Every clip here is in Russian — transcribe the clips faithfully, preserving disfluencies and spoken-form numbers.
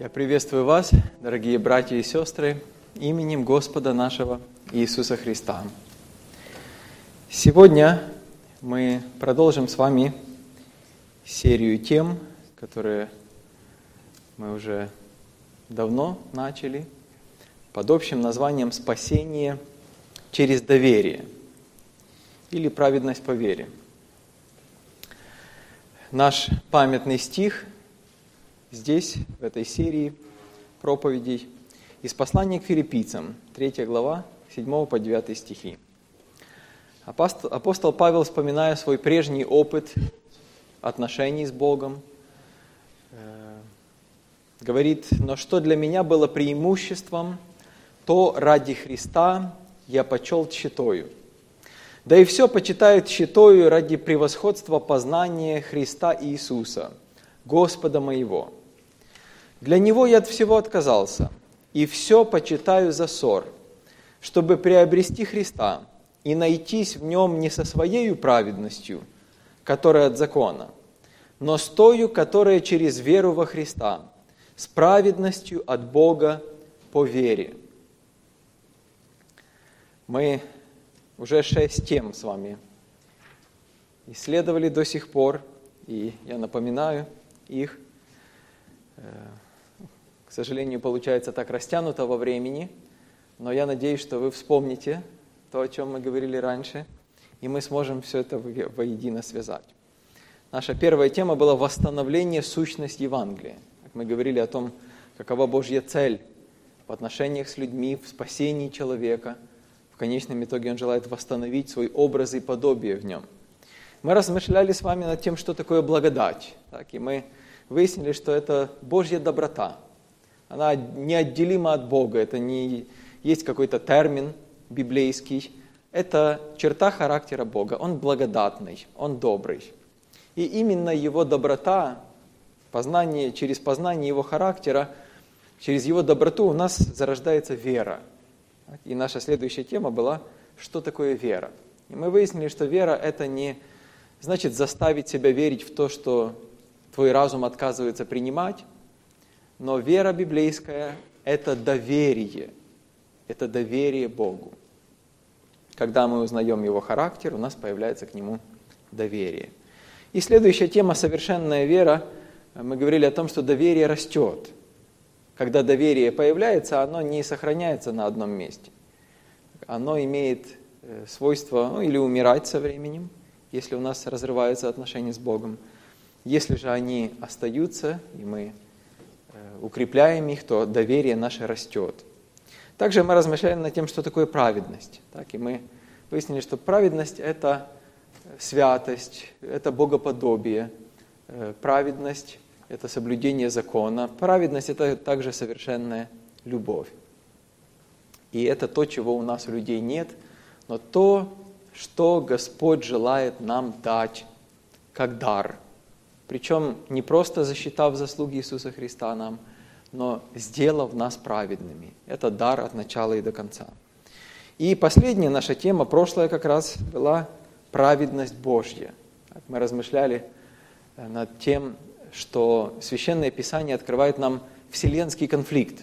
Я приветствую вас, дорогие братья и сестры, именем Господа нашего Иисуса Христа. Сегодня мы продолжим с вами серию тем, которые мы уже давно начали, под общим названием «Спасение через доверие» или «Праведность по вере». Наш памятный стих здесь, в этой серии проповедей, из послания к филиппийцам, третья глава, седьмого по девятый стихи. Апостол, апостол Павел, вспоминая свой прежний опыт отношений с Богом, э, говорит: «Но что для меня было преимуществом, то ради Христа я почел тщетою. Да и все почитаю тщетою ради превосходства познания Христа Иисуса, Господа моего. Для Него я от всего отказался, и все почитаю за ссор, чтобы приобрести Христа и найтись в Нем не со Своею праведностью, которая от закона, но с тою, которая через веру во Христа, с праведностью от Бога по вере». Мы уже шесть тем с вами исследовали до сих пор, и я напоминаю их. К сожалению, получается так растянуто во времени, но я надеюсь, что вы вспомните то, о чем мы говорили раньше, и мы сможем все это воедино связать. Наша первая тема была восстановление сущности Евангелия. Мы говорили о том, какова Божья цель в отношениях с людьми, в спасении человека. В конечном итоге Он желает восстановить свой образ и подобие в нем. Мы размышляли с вами над тем, что такое благодать. Так, и мы выяснили, что это Божья доброта. Она неотделима от Бога. Это не есть какой-то термин библейский. Это черта характера Бога. Он благодатный, Он добрый. И именно Его доброта, познание, через познание Его характера, через Его доброту у нас зарождается вера. И наша следующая тема была, что такое вера. И мы выяснили, что вера – это не значит заставить себя верить в то, что твой разум отказывается принимать, но вера библейская – это доверие, это доверие Богу. Когда мы узнаем Его характер, у нас появляется к Нему доверие. И следующая тема – совершенная вера. Мы говорили о том, что доверие растет. Когда доверие появляется, оно не сохраняется на одном месте. Оно имеет свойство ну, или умирать со временем, если у нас разрываются отношения с Богом. Если же они остаются, и мы укрепляем их, то доверие наше растет. Также мы размышляли над тем, что такое праведность. Так, и мы выяснили, что праведность – это святость, это богоподобие. Праведность – это соблюдение закона. Праведность – это также совершенная любовь. И это то, чего у нас у людей нет, но то, что Господь желает нам дать как дар. Причем не просто засчитав заслуги Иисуса Христа нам, но сделав нас праведными. Это дар от начала и до конца. И последняя наша тема, прошлая как раз, была праведность Божья. Мы размышляли над тем, что Священное Писание открывает нам вселенский конфликт.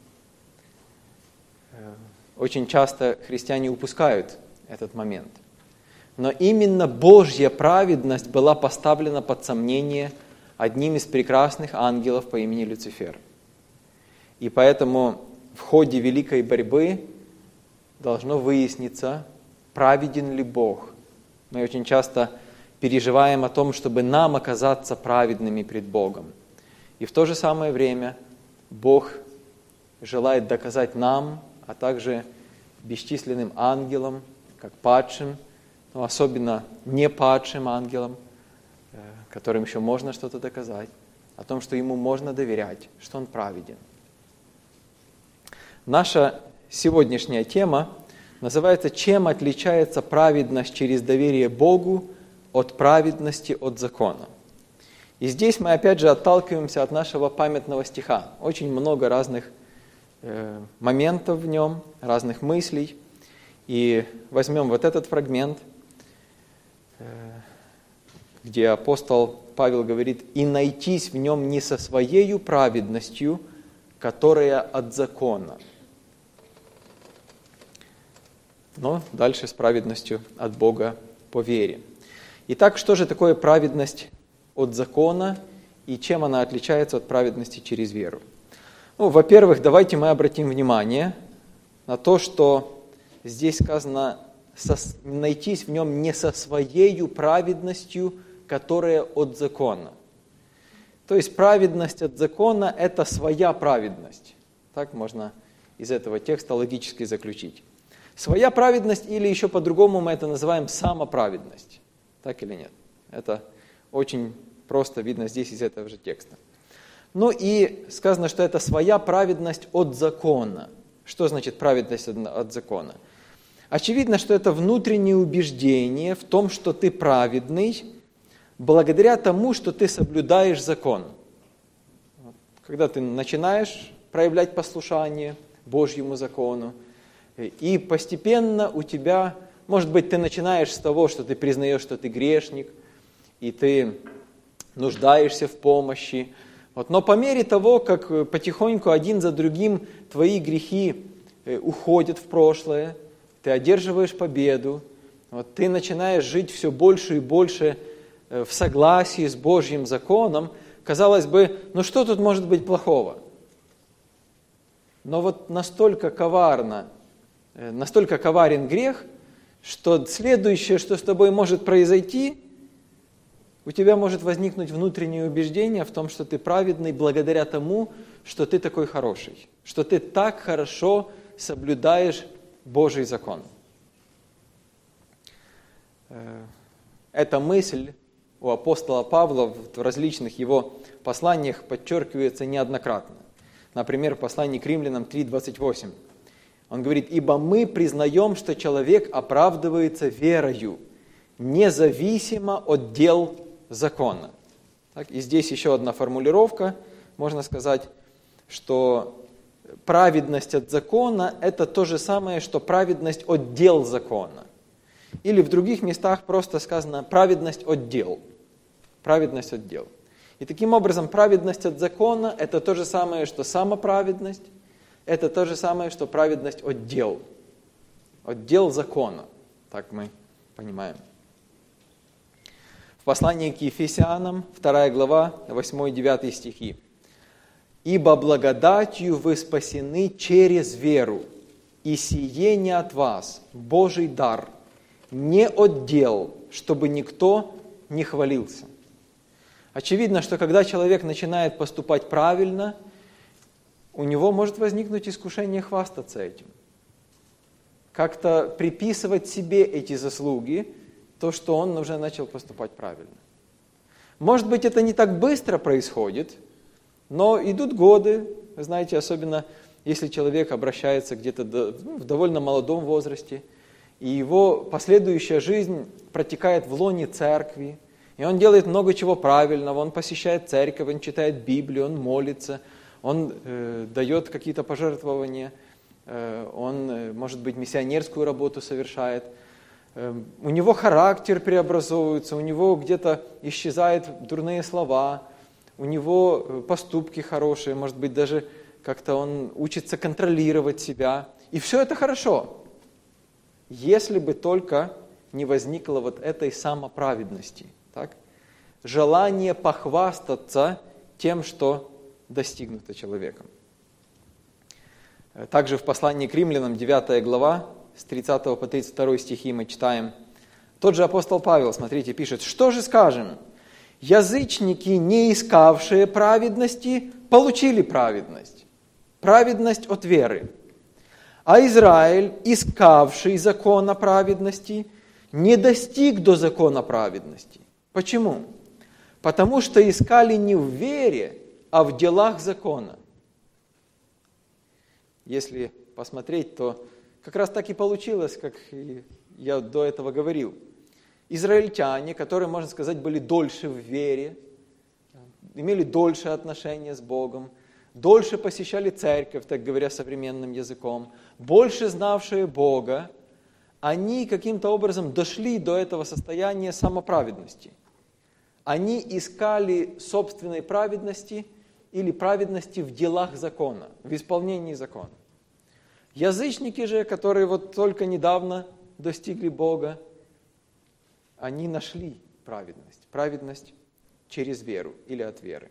Очень часто христиане упускают этот момент. Но именно Божья праведность была поставлена под сомнение одним из прекрасных ангелов по имени Люцифер. И поэтому в ходе великой борьбы должно выясниться, праведен ли Бог. Мы очень часто переживаем о том, чтобы нам оказаться праведными пред Богом. И в то же самое время Бог желает доказать нам, а также бесчисленным ангелам, как падшим, но особенно не падшим ангелам, которым еще можно что-то доказать, о том, что Ему можно доверять, что Он праведен. Наша сегодняшняя тема называется «Чем отличается праведность через доверие Богу от праведности от закона?». И здесь мы опять же отталкиваемся от нашего памятного стиха. Очень много разных э, моментов в нем, разных мыслей. И возьмем вот этот фрагмент, э, где апостол Павел говорит: «И найтись в нем не со своею праведностью, которая от закона. Но дальше с праведностью от Бога по вере. Итак, что же такое праведность от закона и чем она отличается от праведности через веру? Ну, во-первых, давайте мы обратим внимание на то, что здесь сказано найтись в нем не со своею праведностью, которая от закона. То есть праведность от закона – это своя праведность. Так можно из этого текста логически заключить. Своя праведность, или еще по-другому мы это называем самоправедность. Так или нет? Это очень просто видно здесь из этого же текста. Ну и сказано, что это своя праведность от закона. Что значит праведность от закона? Очевидно, что это внутреннее убеждение в том, что ты праведный, благодаря тому, что ты соблюдаешь закон. Когда ты начинаешь проявлять послушание Божьему закону, и постепенно у тебя, может быть, ты начинаешь с того, что ты признаешь, что ты грешник, и ты нуждаешься в помощи. Вот. Но по мере того, как потихоньку один за другим твои грехи уходят в прошлое, ты одерживаешь победу, вот, ты начинаешь жить все больше и больше в согласии с Божьим законом, казалось бы, ну что тут может быть плохого? Но вот настолько коварно, настолько коварен грех, что следующее, что с тобой может произойти, у тебя может возникнуть внутреннее убеждение в том, что ты праведный благодаря тому, что ты такой хороший, что ты так хорошо соблюдаешь Божий закон. Эта мысль у апостола Павла в различных его посланиях подчеркивается неоднократно. Например, в послании к Римлянам три двадцать восемь. Он говорит: «Ибо мы признаем, что человек оправдывается верою, независимо от дел закона». Так, и здесь еще одна формулировка, можно сказать, что праведность от закона – это то же самое, что праведность от дел закона. Или в других местах просто сказано «праведность от дел». Праведность от дел. И таким образом праведность от закона – это то же самое, что самоправедность, это то же самое, что праведность от дел. От дел закона, так мы понимаем. В послании к Ефесянам, вторая глава, восьмой-девятый стихи. «Ибо благодатью вы спасены через веру, и сие не от вас, Божий дар, не от дел, чтобы никто не хвалился». Очевидно, что когда человек начинает поступать правильно, у него может возникнуть искушение хвастаться этим. Как-то приписывать себе эти заслуги, то, что он уже начал поступать правильно. Может быть, это не так быстро происходит, но идут годы, вы знаете, особенно если человек обращается где-то до, ну, в довольно молодом возрасте, и его последующая жизнь протекает в лоне церкви, и он делает много чего правильного, он посещает церковь, он читает Библию, он молится, он э, дает какие-то пожертвования, э, он, э, может быть, миссионерскую работу совершает. Э, у него характер преобразовывается, у него где-то исчезают дурные слова, у него поступки хорошие, может быть, даже как-то он учится контролировать себя. И все это хорошо, если бы только не возникло вот этой самоправедности. Так? Желание похвастаться тем, что достигнуто человеком. Также в послании к Римлянам, девятая глава, с тридцатого по тридцать второй стихи мы читаем. Тот же апостол Павел, смотрите, пишет: «Что же скажем? Язычники, не искавшие праведности, получили праведность. Праведность от веры. А Израиль, искавший закона праведности, не достиг до закона праведности». Почему? Потому что искали не в вере, а в делах закона. Если посмотреть, то как раз так и получилось, как я до этого говорил. Израильтяне, которые, можно сказать, были дольше в вере, имели дольше отношения с Богом, дольше посещали церковь, так говоря современным языком, больше знавшие Бога, они каким-то образом дошли до этого состояния самоправедности. Они искали собственной праведности или праведности в делах закона, в исполнении закона. Язычники же, которые вот только недавно достигли Бога, они нашли праведность. Праведность через веру или от веры.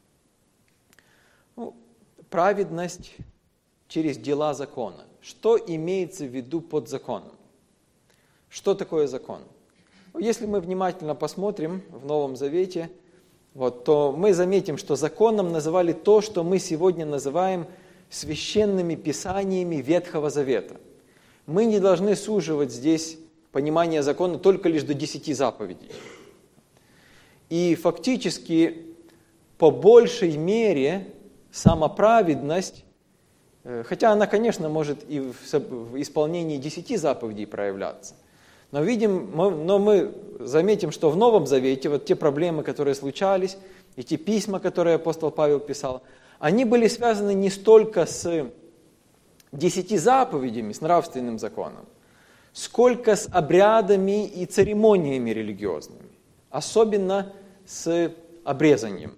Ну, праведность через дела закона. Что имеется в виду под законом? Что такое закон? Если мы внимательно посмотрим в Новом Завете, вот, то мы заметим, что законом называли то, что мы сегодня называем священными писаниями Ветхого Завета. Мы не должны суживать здесь понимание закона только лишь до десяти заповедей. И фактически, по большей мере, самоправедность, хотя она, конечно, может и в исполнении десяти заповедей проявляться, но, видим, но мы заметим, что в Новом Завете вот те проблемы, которые случались, и те письма, которые апостол Павел писал, они были связаны не столько с десяти заповедями, с нравственным законом, сколько с обрядами и церемониями религиозными, особенно с обрезанием.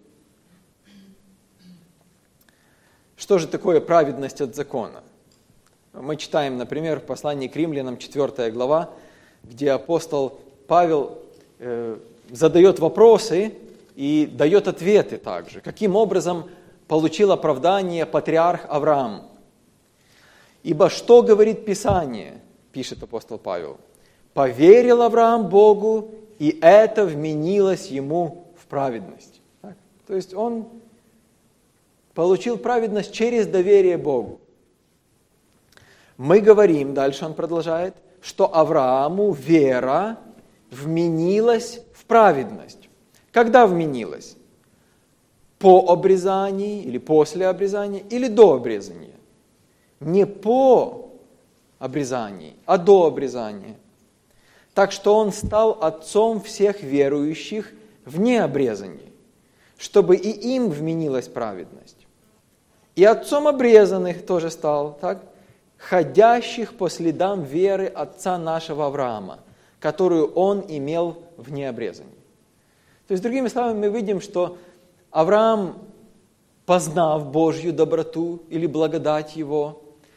Что же такое праведность от закона? Мы читаем, например, в послании к римлянам, четвёртая глава, где апостол Павел э, задает вопросы и дает ответы также. Каким образом получил оправдание патриарх Авраам? «Ибо что говорит Писание?» пишет апостол Павел. «Поверил Авраам Богу, и это вменилось ему в праведность». Так? То есть он получил праведность через доверие Богу. Мы говорим, дальше он продолжает, что Аврааму вера вменилась в праведность. Когда вменилась? По обрезании или после обрезания, или до обрезания? Не по обрезании, а до обрезания. Так что он стал отцом всех верующих вне обрезания, чтобы и им вменилась праведность. И отцом обрезанных тоже стал, так? Ходящих по следам веры отца нашего Авраама, которую он имел вне обрезания. То есть, другими словами, мы видим, что Авраам, познав Божью доброту или благодать его,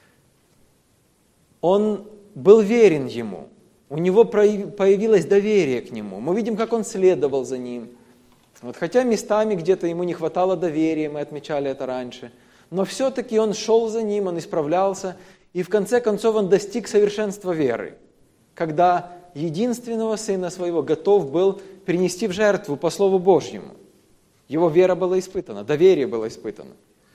он был верен ему, у него появилось доверие к нему. Мы видим, как он следовал за ним. Вот, хотя местами где-то ему не хватало доверия, мы отмечали это раньше, но все-таки он шел за ним, он исправлялся, и в конце концов он достиг совершенства веры, когда единственного сына своего готов был принести в жертву по Слову Божьему. Его вера была испытана, доверие было испытано.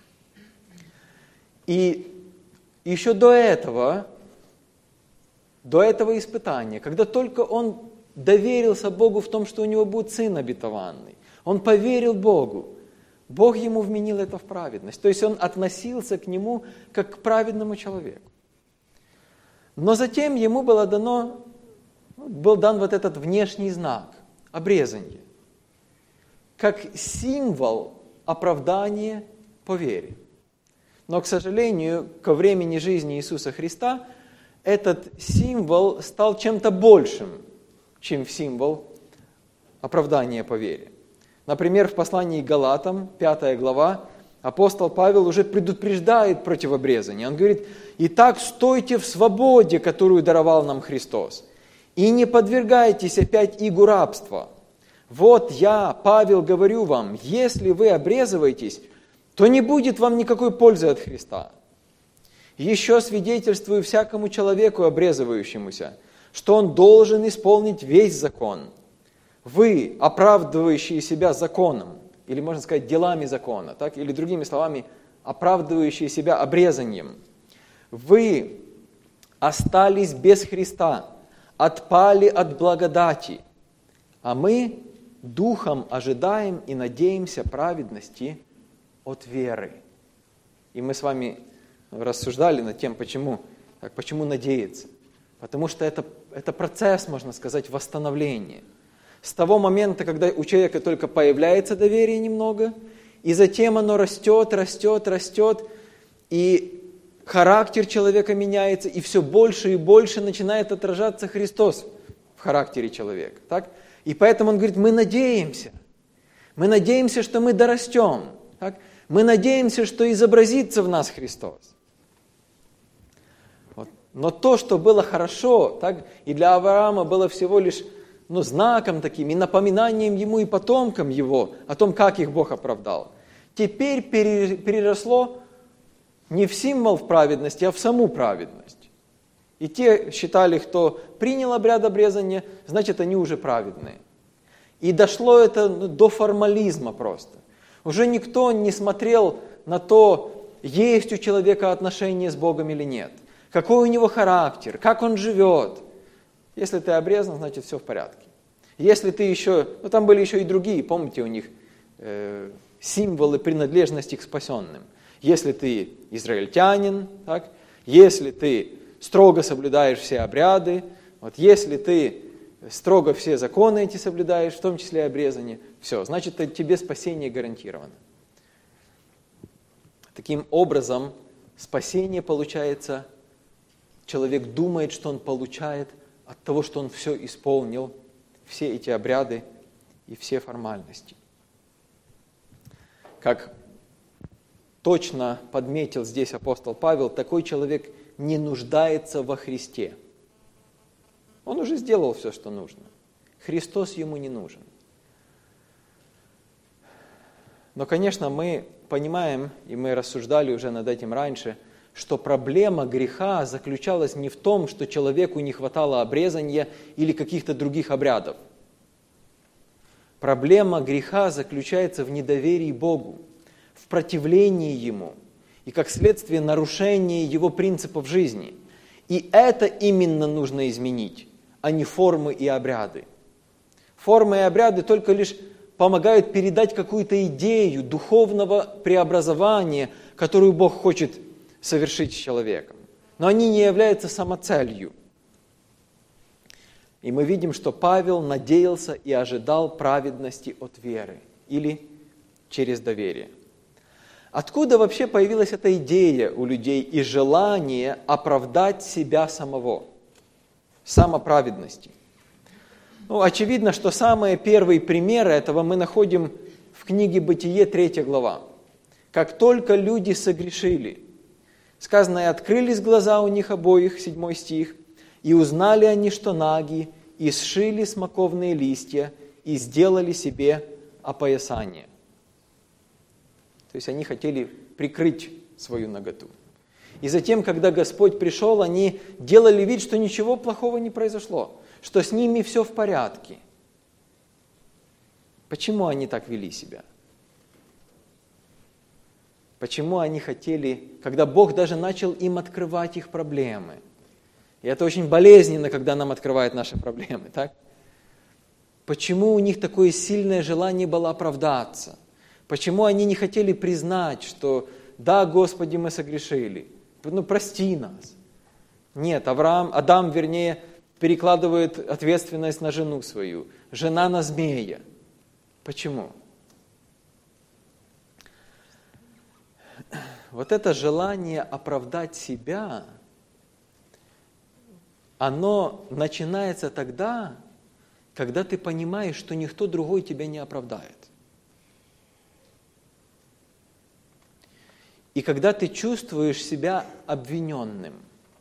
И еще до этого, до этого испытания, когда только он доверился Богу в том, что у него будет сын обетованный, он поверил Богу, Бог ему вменил это в праведность. То есть он относился к нему как к праведному человеку. Но затем ему было дано, был дан вот этот внешний знак, обрезание, как символ оправдания по вере. Но, к сожалению, ко времени жизни Иисуса Христа этот символ стал чем-то большим, чем символ оправдания по вере. Например, в послании к Галатам, пятая глава, апостол Павел уже предупреждает против обрезания. Он говорит: «Итак, стойте в свободе, которую даровал нам Христос, и не подвергайтесь опять игу рабства. Вот я, Павел, говорю вам, если вы обрезываетесь, то не будет вам никакой пользы от Христа. Еще свидетельствую всякому человеку, обрезывающемуся, что он должен исполнить весь закон. Вы, оправдывающие себя законом, или можно сказать делами закона, так? Или другими словами, оправдывающие себя обрезанием, вы остались без Христа, отпали от благодати, а мы духом ожидаем и надеемся праведности от веры». И мы с вами рассуждали над тем, почему, так, почему надеяться. Потому что это, это процесс, можно сказать, восстановления. С того момента, когда у человека только появляется доверие немного, и затем оно растет, растет, растет, и характер человека меняется, и все больше и больше начинает отражаться Христос в характере человека. Так? И поэтому он говорит: мы надеемся. Мы надеемся, что мы дорастем. Так? Мы надеемся, что изобразится в нас Христос. Вот. Но то, что было хорошо, так, и для Авраама было всего лишь ну, знаком таким, и напоминанием ему и потомкам его о том, как их Бог оправдал, теперь переросло не в символ в праведности, а в саму праведность. И те считали, кто принял обряд обрезания, значит, они уже праведные. И дошло это ну, до формализма просто. Уже никто не смотрел на то, есть у человека отношения с Богом или нет. Какой у него характер, как он живет. Если ты обрезан, значит, все в порядке. Если ты еще, ну там были еще и другие, помните, у них э, символы принадлежности к спасенным. Если ты израильтянин, так, если ты строго соблюдаешь все обряды, вот если ты строго все законы эти соблюдаешь, в том числе обрезание, все, значит, тебе спасение гарантировано. Таким образом, спасение получается, человек думает, что он получает от того, что он все исполнил, все эти обряды и все формальности. Как точно подметил здесь апостол Павел, такой человек не нуждается во Христе. Он уже сделал все, что нужно. Христос ему не нужен. Но, конечно, мы понимаем, и мы рассуждали уже над этим раньше, что проблема греха заключалась не в том, что человеку не хватало обрезания или каких-то других обрядов. Проблема греха заключается в недоверии Богу, в противлении Ему и, как следствие, нарушении Его принципов жизни. И это именно нужно изменить, а не формы и обряды. Формы и обряды только лишь помогают передать какую-то идею духовного преобразования, которую Бог хочет совершить с человеком. Но они не являются самоцелью. И мы видим, что Павел надеялся и ожидал праведности от веры или через доверие. Откуда вообще появилась эта идея у людей и желание оправдать себя самого? Самоправедности. Ну, очевидно, что самые первые примеры этого мы находим в книге «Бытие», третья глава. Как только люди согрешили, сказано, и открылись глаза у них обоих, седьмой стих, и узнали они, что наги, и сшили смоковные листья, и сделали себе опоясание. То есть они хотели прикрыть свою наготу. И затем, когда Господь пришел, они делали вид, что ничего плохого не произошло, что с ними все в порядке. Почему они так вели себя? Почему они хотели, когда Бог даже начал им открывать их проблемы? И это очень болезненно, когда нам открывают наши проблемы, так? Почему у них такое сильное желание было оправдаться? Почему они не хотели признать, что да, Господи, мы согрешили, ну прости нас? Нет, Авраам, Адам, вернее, перекладывает ответственность на жену свою, жена на змея. Почему? Вот это желание оправдать себя, оно начинается тогда, когда ты понимаешь, что никто другой тебя не оправдает. И когда ты чувствуешь себя обвиненным.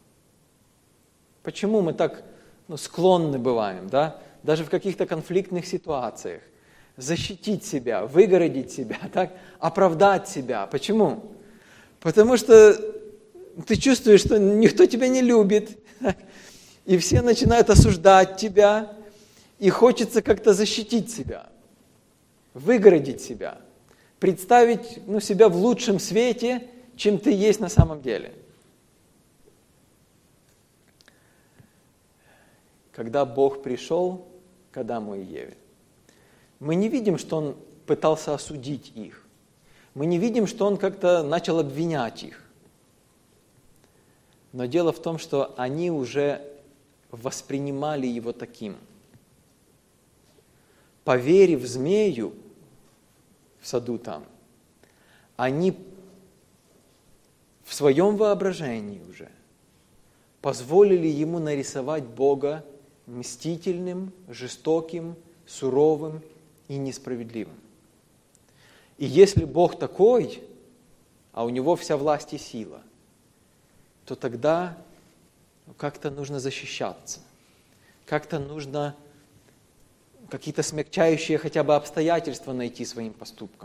Почему мы так ну, склонны бываем, да? Даже в каких-то конфликтных ситуациях. Защитить себя, выгородить себя, так? Оправдать себя. Почему? Потому что ты чувствуешь, что никто тебя не любит, так? И все начинают осуждать тебя, и хочется как-то защитить себя, выгородить себя. Представить ну, себя в лучшем свете, чем ты есть на самом деле. Когда Бог пришел к Адаму и Еве, мы не видим, что Он пытался осудить их. Мы не видим, что Он как-то начал обвинять их. Но дело в том, что они уже воспринимали Его таким. Поверив змею, в саду там, они в своем воображении уже позволили ему нарисовать Бога мстительным, жестоким, суровым и несправедливым. И если Бог такой, а у него вся власть и сила, то тогда как-то нужно защищаться, как-то нужно какие-то смягчающие хотя бы обстоятельства найти своим поступкам.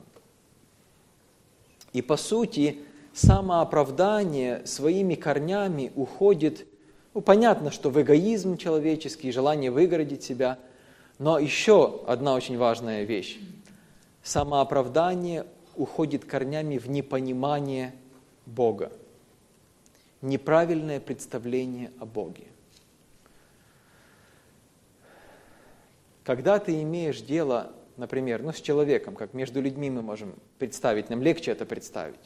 И по сути, самооправдание своими корнями уходит, ну, понятно, что в эгоизм человеческий, желание выгородить себя, но еще одна очень важная вещь. Самооправдание уходит корнями в непонимание Бога, неправильное представление о Боге. Когда ты имеешь дело, например, ну, с человеком, как между людьми мы можем представить, нам легче это представить.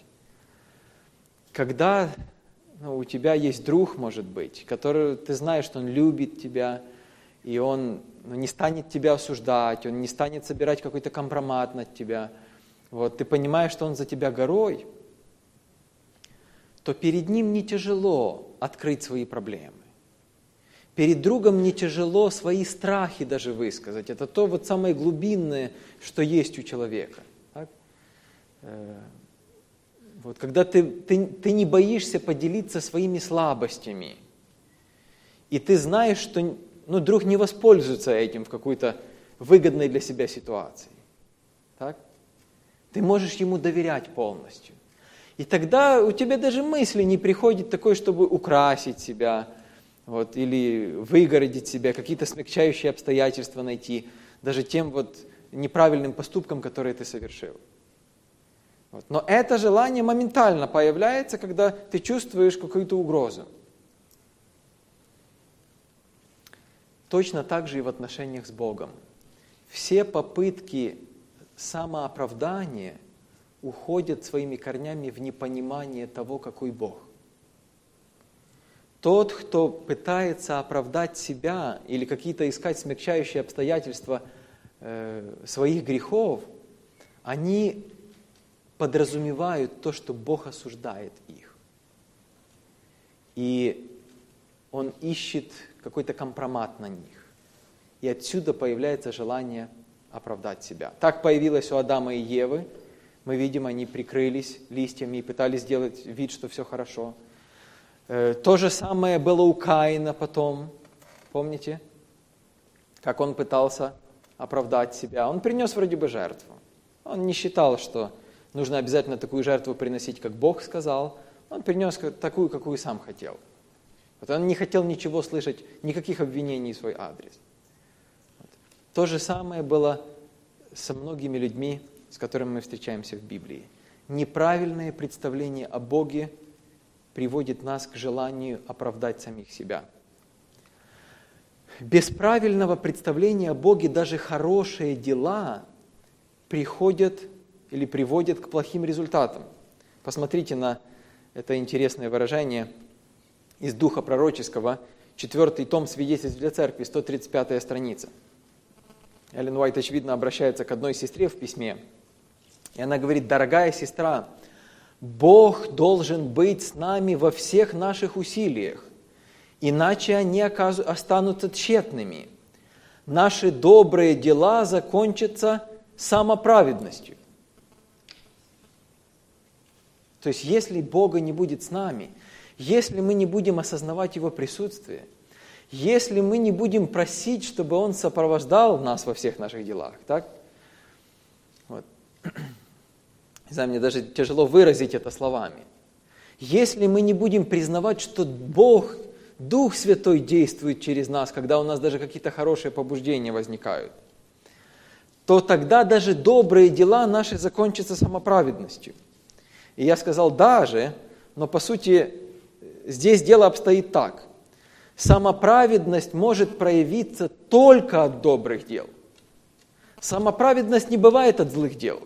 Когда ну, у тебя есть друг, может быть, который ты знаешь, что он любит тебя, и он ну, не станет тебя осуждать, он не станет собирать какой-то компромат над тебя, вот, ты понимаешь, что он за тебя горой, то перед ним не тяжело открыть свои проблемы. Перед другом не тяжело свои страхи даже высказать. Это то вот самое глубинное, что есть у человека. Так? Вот, когда ты, ты, ты не боишься поделиться своими слабостями, и ты знаешь, что ну, друг не воспользуется этим в какой-то выгодной для себя ситуации. Так? Ты можешь ему доверять полностью. И тогда у тебя даже мысли не приходит такой, чтобы украсить себя, вот, или выгородить себя, какие-то смягчающие обстоятельства найти, даже тем вот неправильным поступкам, которые ты совершил. Вот. Но это желание моментально появляется, когда ты чувствуешь какую-то угрозу. Точно так же и в отношениях с Богом. Все попытки самооправдания уходят своими корнями в непонимание того, какой Бог. Тот, кто пытается оправдать себя или какие-то искать смягчающие обстоятельства э, своих грехов, они подразумевают то, что Бог осуждает их. И Он ищет какой-то компромат на них. И отсюда появляется желание оправдать себя. Так появилось у Адама и Евы. Мы видим, они прикрылись листьями и пытались сделать вид, что все хорошо. То же самое было у Каина потом. Помните, как он пытался оправдать себя? Он принес вроде бы жертву. Он не считал, что нужно обязательно такую жертву приносить, как Бог сказал. Он принес такую, какую сам хотел. Вот он не хотел ничего слышать, никаких обвинений в свой адрес. Вот. То же самое было со многими людьми, с которыми мы встречаемся в Библии. Неправильное представление о Боге приводит нас к желанию оправдать самих себя. Без правильного представления о Боге даже хорошие дела приходят или приводят к плохим результатам. Посмотрите на это интересное выражение из Духа Пророческого, четвертый том «Свидетельств для Церкви», сто тридцать пятая страница. Эллен Уайт, очевидно, обращается к одной сестре в письме, и она говорит: «Дорогая сестра, Бог должен быть с нами во всех наших усилиях, иначе они останутся тщетными. Наши добрые дела закончатся самоправедностью». То есть, если Бога не будет с нами, если мы не будем осознавать Его присутствие, если мы не будем просить, чтобы Он сопровождал нас во всех наших делах, так? Вот. Не знаю, мне даже тяжело выразить это словами. Если мы не будем признавать, что Бог, Дух Святой действует через нас, когда у нас даже какие-то хорошие побуждения возникают, то тогда даже добрые дела наши закончатся самоправедностью. И я сказал «даже», но по сути здесь дело обстоит так. Самоправедность может проявиться только от добрых дел. Самоправедность не бывает от злых дел.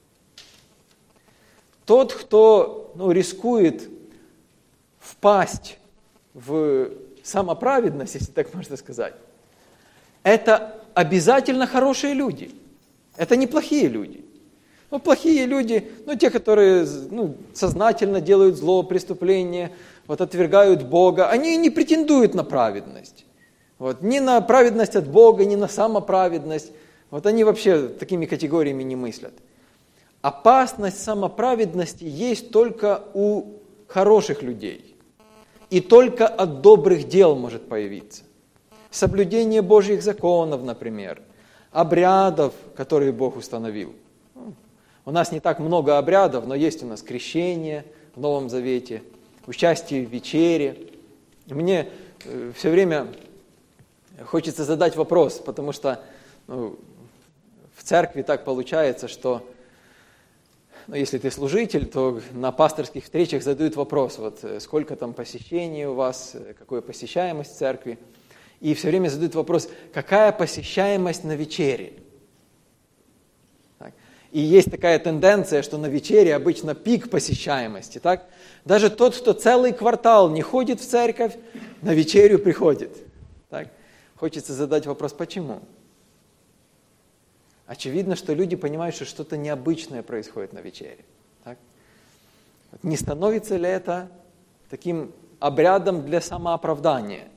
Тот, кто ну, рискует впасть в самоправедность, если так можно сказать, это обязательно хорошие люди. Это не плохие люди. Ну, плохие люди, ну, те, которые ну, сознательно делают зло, преступление, вот, отвергают Бога, они не претендуют на праведность. Вот, ни на праведность от Бога, ни на самоправедность. Вот они вообще такими категориями не мыслят. опасность самоправедности есть только у хороших людей. И только от добрых дел может появиться. Соблюдение Божьих законов, например, обрядов, которые Бог установил. У нас не так много обрядов, но есть у нас крещение в Новом Завете, участие в вечере. Мне все время хочется задать вопрос, потому что ну, в церкви так получается, что ну, если ты служитель, то на пасторских встречах задают вопрос, вот сколько там посещений у вас, какая посещаемость в церкви. И все время задают вопрос, какая посещаемость на вечере. Так. И есть такая тенденция, что на вечере обычно пик посещаемости. Так? Даже тот, кто целый квартал не ходит в церковь, на вечерю приходит. Так? Хочется задать вопрос, почему? Очевидно, что люди понимают, что что-то необычное происходит на вечере. Так? Не становится ли это таким обрядом для самооправдания?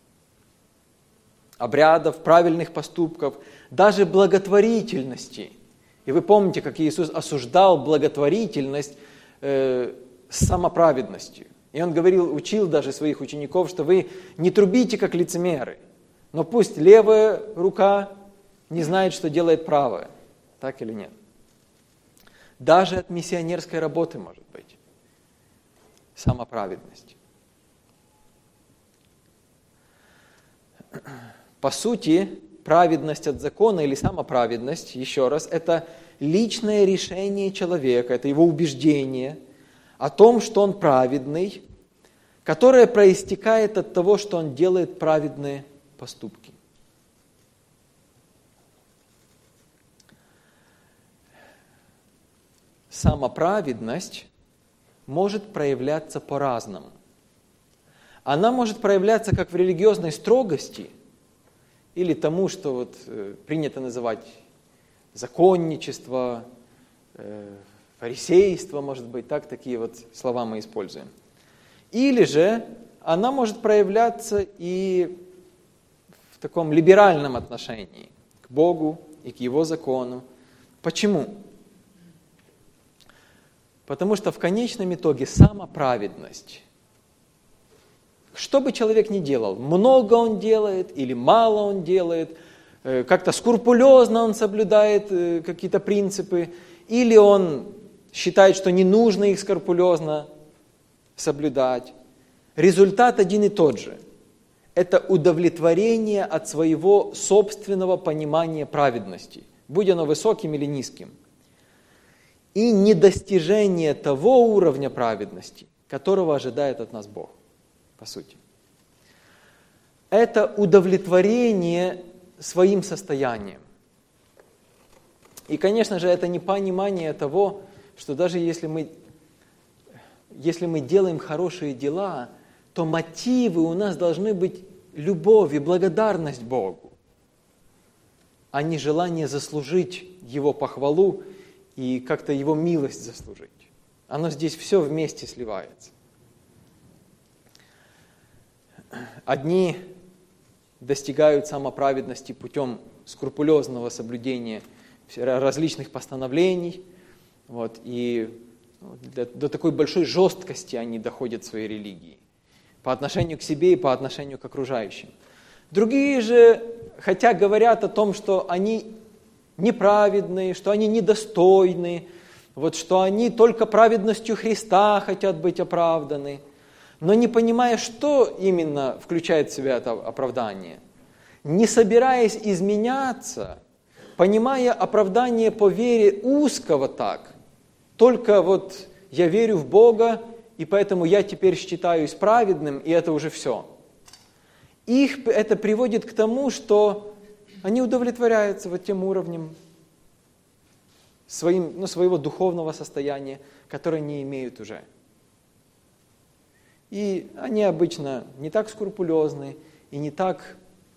Обрядов, правильных поступков, даже благотворительности. И вы помните, как Иисус осуждал благотворительность э, с самоправедностью. И Он говорил, учил даже своих учеников, что вы не трубите, как лицемеры, но пусть левая рука не знает, что делает правая. Так или нет? Даже от миссионерской работы может быть самоправедность. По сути, праведность от закона или самоправедность, еще раз, это личное решение человека, это его убеждение о том, что он праведный, которое проистекает от того, что он делает праведные поступки. Самоправедность может проявляться по-разному. Она может проявляться как в религиозной строгости или тому, что вот, э, принято называть законничество, э, фарисейство, может быть, так, такие вот слова мы используем. Или же она может проявляться и в таком либеральном отношении к Богу и к Его закону. Почему? Потому что в конечном итоге самоправедность, что бы человек ни делал, много он делает или мало он делает, как-то скрупулезно он соблюдает какие-то принципы, или он считает, что не нужно их скрупулезно соблюдать, результат один и тот же. Это удовлетворение от своего собственного понимания праведности, будь оно высоким или низким. И недостижение того уровня праведности, которого ожидает от нас Бог, по сути. Это удовлетворение своим состоянием. И, конечно же, это не понимание того, что даже если мы, если мы делаем хорошие дела, то мотивы у нас должны быть любовь и благодарность Богу, а не желание заслужить Его похвалу и как-то Его милость заслужить. Оно здесь все вместе сливается. Одни достигают самоправедности путем скрупулезного соблюдения различных постановлений, вот, и до, до такой большой жесткости они доходят в своей религии по отношению к себе и по отношению к окружающим. Другие же, хотя говорят о том, что они неправедные, что они недостойны, вот, что они только праведностью Христа хотят быть оправданы, но не понимая, что именно включает в себя это оправдание, не собираясь изменяться, понимая оправдание по вере узкого так, только вот я верю в Бога, и поэтому я теперь считаюсь праведным, и это уже все. Их это приводит к тому, что они удовлетворяются вот тем уровнем своим, ну, своего духовного состояния, которое не имеют уже. И они обычно не так скрупулезны и не так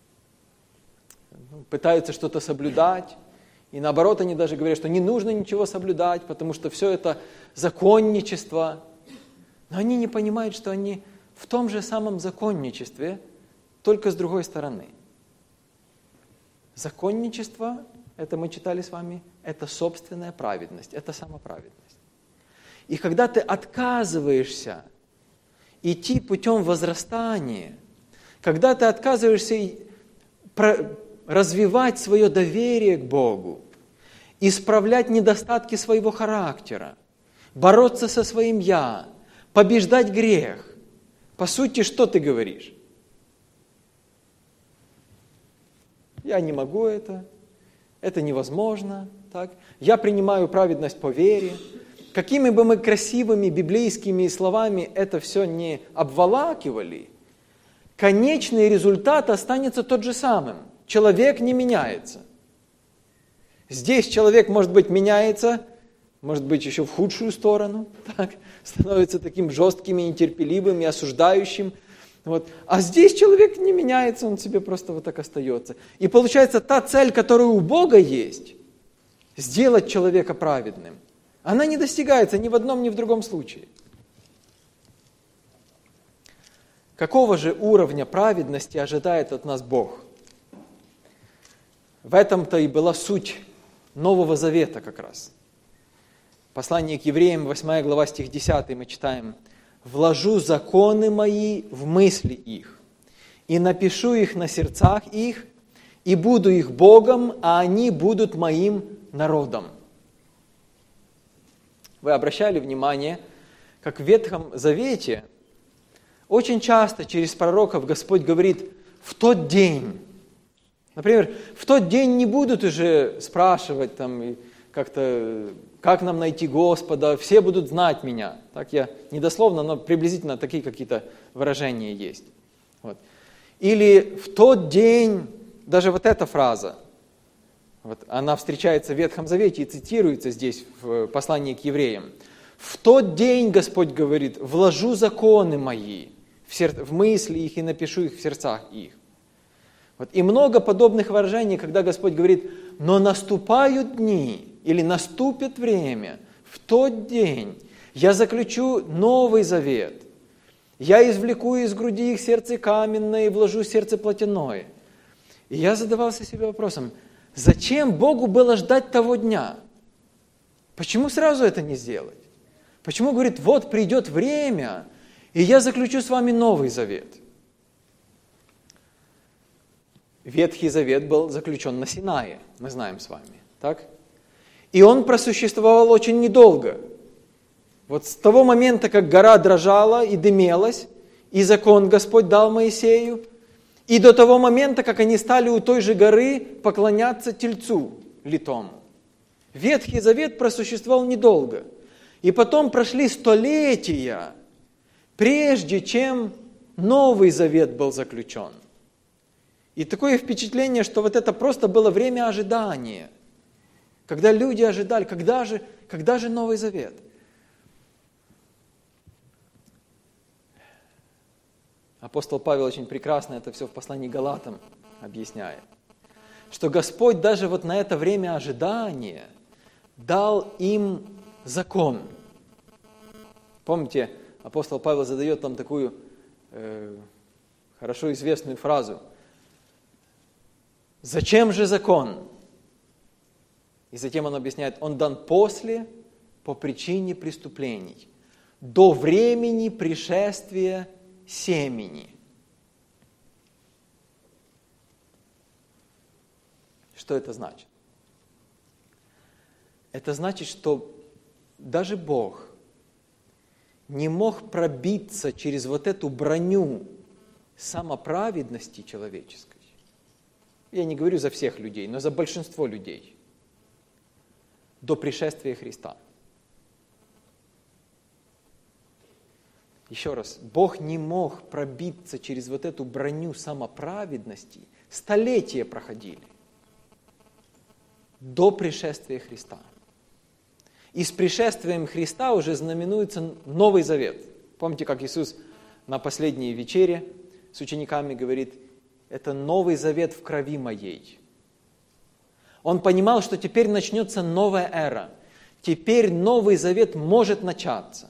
пытаются что-то соблюдать. И наоборот, они даже говорят, что не нужно ничего соблюдать, потому что все это законничество. Но они не понимают, что они в том же самом законничестве, только с другой стороны. Законничество – это мы читали с вами, это собственная праведность, это самоправедность. И когда ты отказываешься идти путем возрастания, когда ты отказываешься развивать свое доверие к Богу, исправлять недостатки своего характера, бороться со своим «я», побеждать грех, по сути, что ты говоришь? Я не могу это, это невозможно, так? Я принимаю праведность по вере. Какими бы мы красивыми библейскими словами это все не обволакивали, конечный результат останется тот же самым. Человек не меняется. Здесь человек, может быть, меняется, может быть, еще в худшую сторону, так? Становится таким жестким и нетерпеливым и осуждающим. Вот. А здесь человек не меняется, он себе просто вот так остается. И получается, та цель, которая у Бога есть, сделать человека праведным, она не достигается ни в одном, ни в другом случае. Какого же уровня праведности ожидает от нас Бог? В этом-то и была суть Нового Завета как раз. Послание к евреям, восьмая глава, стих десятый, мы читаем: «Вложу законы мои в мысли их, и напишу их на сердцах их, и буду их Богом, а они будут моим народом». Вы обращали внимание, как в Ветхом Завете очень часто через пророков Господь говорит «в тот день». Например, в тот день не будут уже спрашивать там, и как-то, как нам найти Господа, все будут знать меня. Так я недословно, но приблизительно такие какие-то выражения есть. Вот. Или в тот день, даже вот эта фраза, вот, она встречается в Ветхом Завете и цитируется здесь в послании к евреям. «В тот день, Господь говорит, вложу законы мои в, сер... в мысли их и напишу их в сердцах их». Вот. И много подобных выражений, когда Господь говорит: «Но наступают дни» или «наступит время, в тот день я заключу новый завет, я извлеку из груди их сердце каменное и вложу сердце плотяное». И я задавался себе вопросом, зачем Богу было ждать того дня? Почему сразу это не сделать? Почему, говорит, вот придет время, и я заключу с вами новый завет? Ветхий Завет был заключен на Синае, мы знаем с вами, так? И он просуществовал очень недолго. Вот с того момента, как гора дрожала и дымелась, и закон Господь дал Моисею, и до того момента, как они стали у той же горы поклоняться тельцу литому. Ветхий Завет просуществовал недолго. И потом прошли столетия, прежде чем Новый Завет был заключен. И такое впечатление, что вот это просто было время ожидания. Когда люди ожидали, когда же, когда же Новый Завет? Апостол Павел очень прекрасно это все в послании к Галатам объясняет. Что Господь даже вот на это время ожидания дал им закон. Помните, апостол Павел задает там такую э, хорошо известную фразу: «Зачем же закон?» И затем он объясняет: он дан после, по причине преступлений, до времени пришествия семени. Что это значит? Это значит, что даже Бог не мог пробиться через вот эту броню самоправедности человеческой. Я не говорю за всех людей, но за большинство людей. До пришествия Христа. Еще раз, Бог не мог пробиться через вот эту броню самоправедности. Столетия проходили до пришествия Христа. И с пришествием Христа уже знаменуется Новый Завет. Помните, как Иисус на последней вечере с учениками говорит: это Новый Завет в крови моей. Он понимал, что теперь начнется новая эра. Теперь Новый Завет может начаться.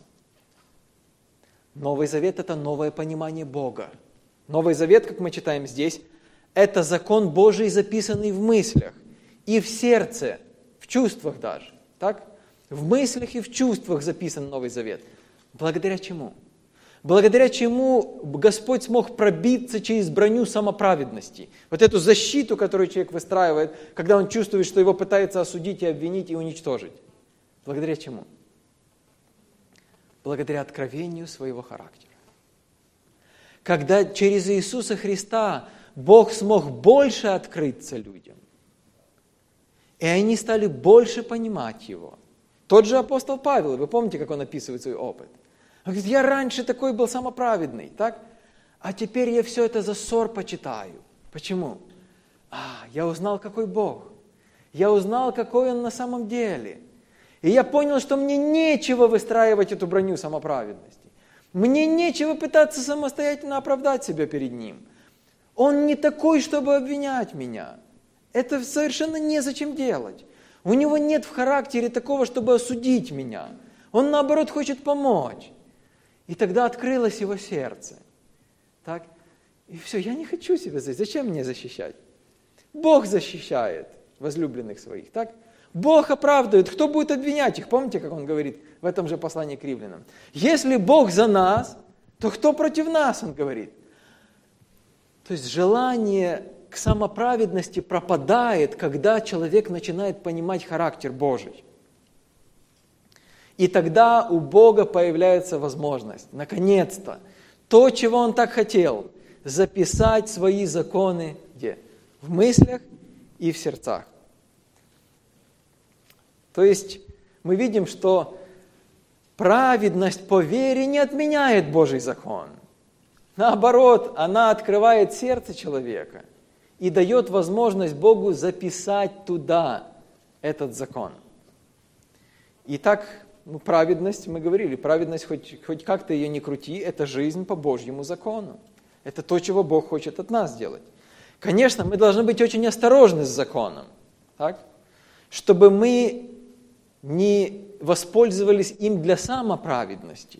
Новый Завет – это новое понимание Бога. Новый Завет, как мы читаем здесь, это закон Божий, записанный в мыслях. и в сердце, в чувствах даже. Так? В мыслях и в чувствах записан Новый Завет. Благодаря чему? Благодаря чему Господь смог пробиться через броню самоправедности. Вот эту защиту, которую человек выстраивает, когда он чувствует, что его пытаются осудить и обвинить и уничтожить. Благодаря чему? Благодаря откровению своего характера. Когда через Иисуса Христа Бог смог больше открыться людям, и они стали больше понимать Его. Тот же апостол Павел, вы помните, как он описывает свой опыт? Он говорит, я раньше такой был самоправедный, так? А теперь я все это за ссор почитаю. Почему? А, я узнал, какой Бог. Я узнал, какой Он на самом деле. И я понял, что мне нечего выстраивать эту броню самоправедности. Мне нечего пытаться самостоятельно оправдать себя перед Ним. Он не такой, чтобы обвинять меня. Это совершенно незачем делать. У Него нет в характере такого, чтобы осудить меня. Он, наоборот, хочет помочь. И тогда открылось его сердце. Так? И все, я не хочу себя защищать. Зачем мне защищать? Бог защищает возлюбленных своих. Так? Бог оправдывает. Кто будет обвинять их? Помните, как он говорит в этом же послании к Римлянам? Если Бог за нас, то кто против нас, он говорит. То есть желание к самоправедности пропадает, когда человек начинает понимать характер Божий. И тогда у Бога появляется возможность, наконец-то, то, чего Он так хотел, записать свои законы где? В мыслях и в сердцах. То есть мы видим, что праведность по вере не отменяет Божий закон. Наоборот, она открывает сердце человека и дает возможность Богу записать туда этот закон. Итак, ну, праведность, мы говорили, праведность, хоть, хоть как-то ее не крути, это жизнь по Божьему закону. Это то, чего Бог хочет от нас делать. Конечно, мы должны быть очень осторожны с законом, так? Чтобы мы не воспользовались им для самоправедности.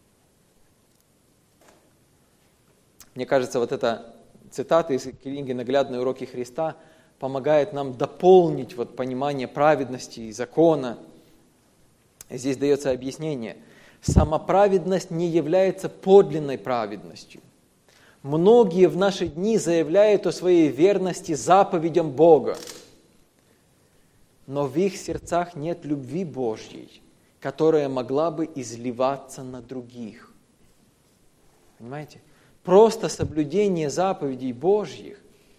Мне кажется, вот эта цитата из книги «Наглядные уроки Христа» помогает нам дополнить вот понимание праведности и закона. Здесь дается объяснение. Самоправедность не является подлинной праведностью. Многие в наши дни заявляют о своей верности заповедям Бога, но в их сердцах нет любви Божьей, которая могла бы изливаться на других. Понимаете? Просто соблюдение заповедей Божьих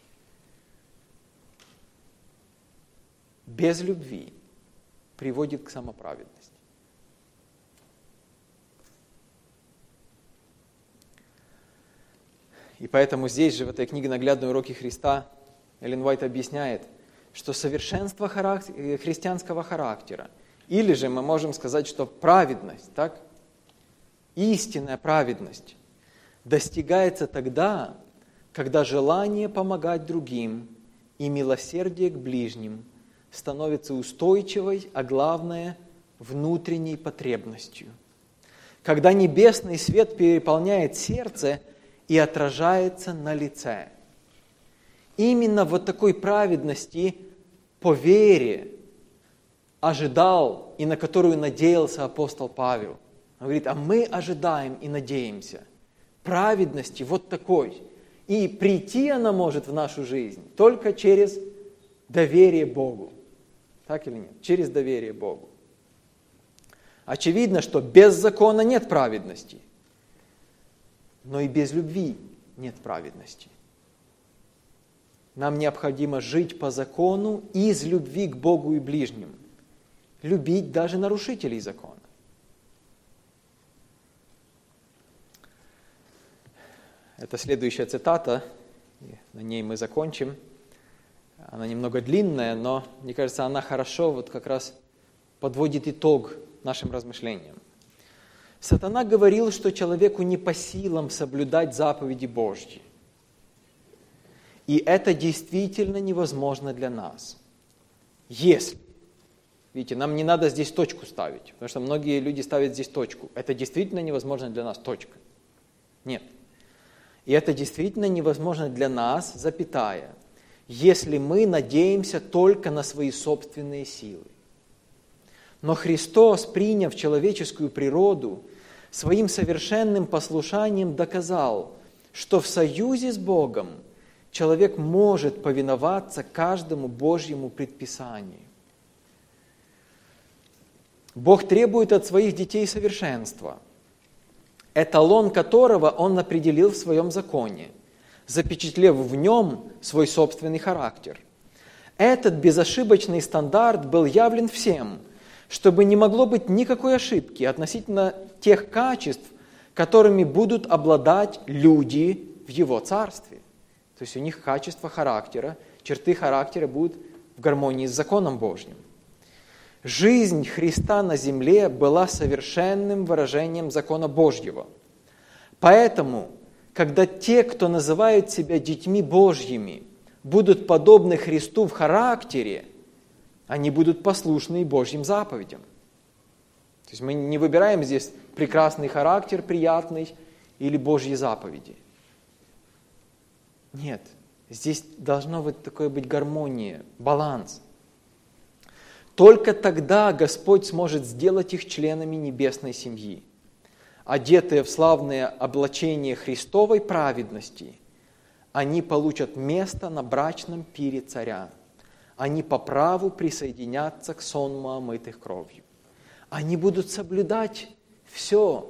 без любви приводит к самоправедности. И поэтому здесь же, в этой книге «Наглядные уроки Христа», Эллен Уайт объясняет, что совершенство характер, христианского характера, или же мы можем сказать, что праведность, так, истинная праведность, достигается тогда, когда желание помогать другим и милосердие к ближним становится устойчивой, а главное – внутренней потребностью. Когда небесный свет переполняет сердце и отражается на лице. Именно вот такой праведности по вере ожидал и на которую надеялся апостол Павел. Он говорит, а мы ожидаем и надеемся. Праведности вот такой. И прийти она может в нашу жизнь только через доверие Богу. Так или нет? Через доверие Богу. Очевидно, что без закона нет праведности. Но и без любви нет праведности. Нам необходимо жить по закону из любви к Богу и ближним. Любить даже нарушителей закона. Это следующая цитата, на ней мы закончим. Она немного длинная, но, мне кажется, она хорошо вот как раз подводит итог нашим размышлениям. Сатана говорил, что человеку не по силам соблюдать заповеди Божьи. И это действительно невозможно для нас. Если, видите, нам не надо здесь точку ставить, потому что многие люди ставят здесь точку. Это действительно невозможно для нас, точка. Нет. И это действительно невозможно для нас, запятая, если мы надеемся только на свои собственные силы. Но Христос, приняв человеческую природу, своим совершенным послушанием доказал, что в союзе с Богом человек может повиноваться каждому Божьему предписанию. Бог требует от своих детей совершенства, эталон которого Он определил в Своем законе, запечатлев в нем свой собственный характер. Этот безошибочный стандарт был явлен всем, чтобы не могло быть никакой ошибки относительно тех качеств, которыми будут обладать люди в Его Царстве. То есть у них качество характера, черты характера будут в гармонии с законом Божьим. Жизнь Христа на земле была совершенным выражением закона Божьего. Поэтому, когда те, кто называют себя детьми Божьими, будут подобны Христу в характере, они будут послушны Божьим заповедям. То есть мы не выбираем здесь прекрасный характер, приятный, или Божьи заповеди. Нет, здесь должно быть такое быть гармония, баланс. Только тогда Господь сможет сделать их членами небесной семьи. Одетые в славное облачение Христовой праведности, они получат место на брачном пире царя. Они по праву присоединятся к сонму омытых кровью. Они будут соблюдать все,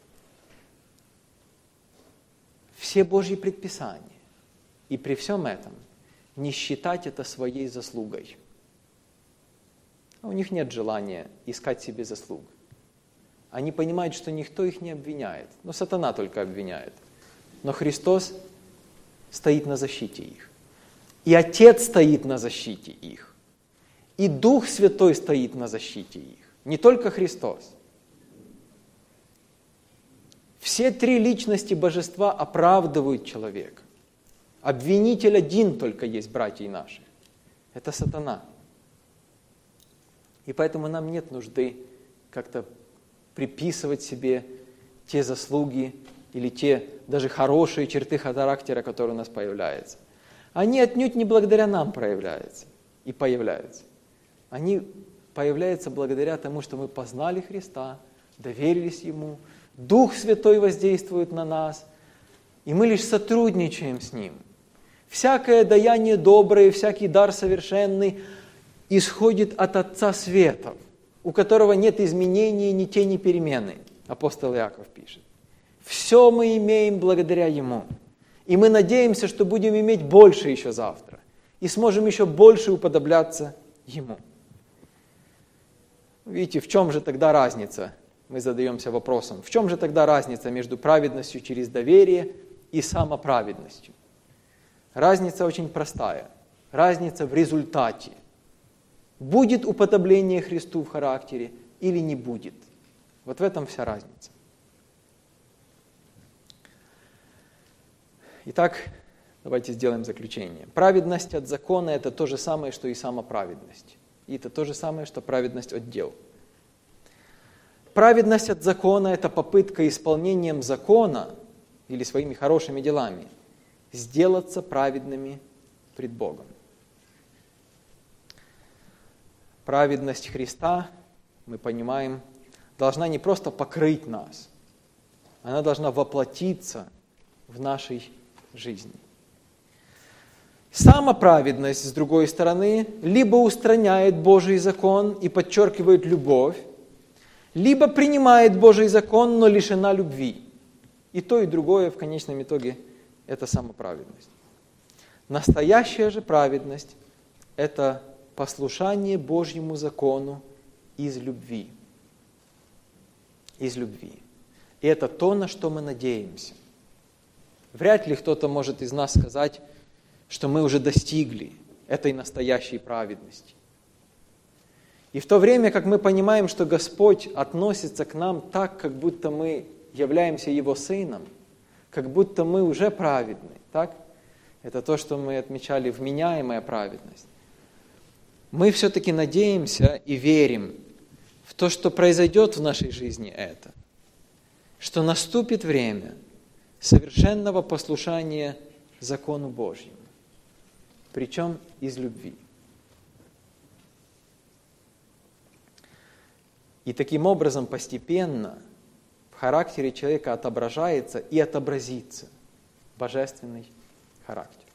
все Божьи предписания. И при всем этом не считать это своей заслугой. У них нет желания искать себе заслуг. Они понимают, что никто их не обвиняет. Но сатана только обвиняет. Но Христос стоит на защите их. И Отец стоит на защите их. И Дух Святой стоит на защите их. Не только Христос. Все три личности Божества оправдывают человека. Обвинитель один только есть, братья наши. Это сатана. И поэтому нам нет нужды как-то приписывать себе те заслуги или те даже хорошие черты характера, которые у нас появляются. Они отнюдь не благодаря нам проявляются и появляются. Они появляются благодаря тому, что мы познали Христа, доверились Ему, Дух Святой воздействует на нас, и мы лишь сотрудничаем с Ним. Всякое даяние доброе, всякий дар совершенный исходит от Отца Светов, у которого нет изменений, ни тени перемены, апостол Иаков пишет. Все мы имеем благодаря Ему. И мы надеемся, что будем иметь больше еще завтра. И сможем еще больше уподобляться Ему. Видите, в чем же тогда разница? Мы задаемся вопросом. В чем же тогда разница между праведностью через доверие и самоправедностью? Разница очень простая. Разница в результате. Будет уподобление Христу в характере или не будет? Вот в этом вся разница. Итак, давайте сделаем заключение. Праведность от закона – это то же самое, что и самоправедность. И это то же самое, что праведность от дел. Праведность от закона – это попытка исполнением закона или своими хорошими делами сделаться праведными пред Богом. Праведность Христа, мы понимаем, должна не просто покрыть нас, она должна воплотиться в нашей жизни. Самоправедность, с другой стороны, либо устраняет Божий закон и подчеркивает любовь, либо принимает Божий закон, но лишена любви. И то, и другое в конечном итоге – это самоправедность. Настоящая же праведность – это послушание Божьему закону из любви. Из любви. И это то, на что мы надеемся. Вряд ли кто-то может из нас сказать, что мы уже достигли этой настоящей праведности. И в то время, как мы понимаем, что Господь относится к нам так, как будто мы являемся Его Сыном, как будто мы уже праведны, так? Это то, что мы отмечали, вменяемая праведность. Мы все-таки надеемся и верим в то, что произойдет в нашей жизни это, что наступит время совершенного послушания закону Божьему. причем из любви. И таким образом постепенно в характере человека отображается и отобразится божественный характер.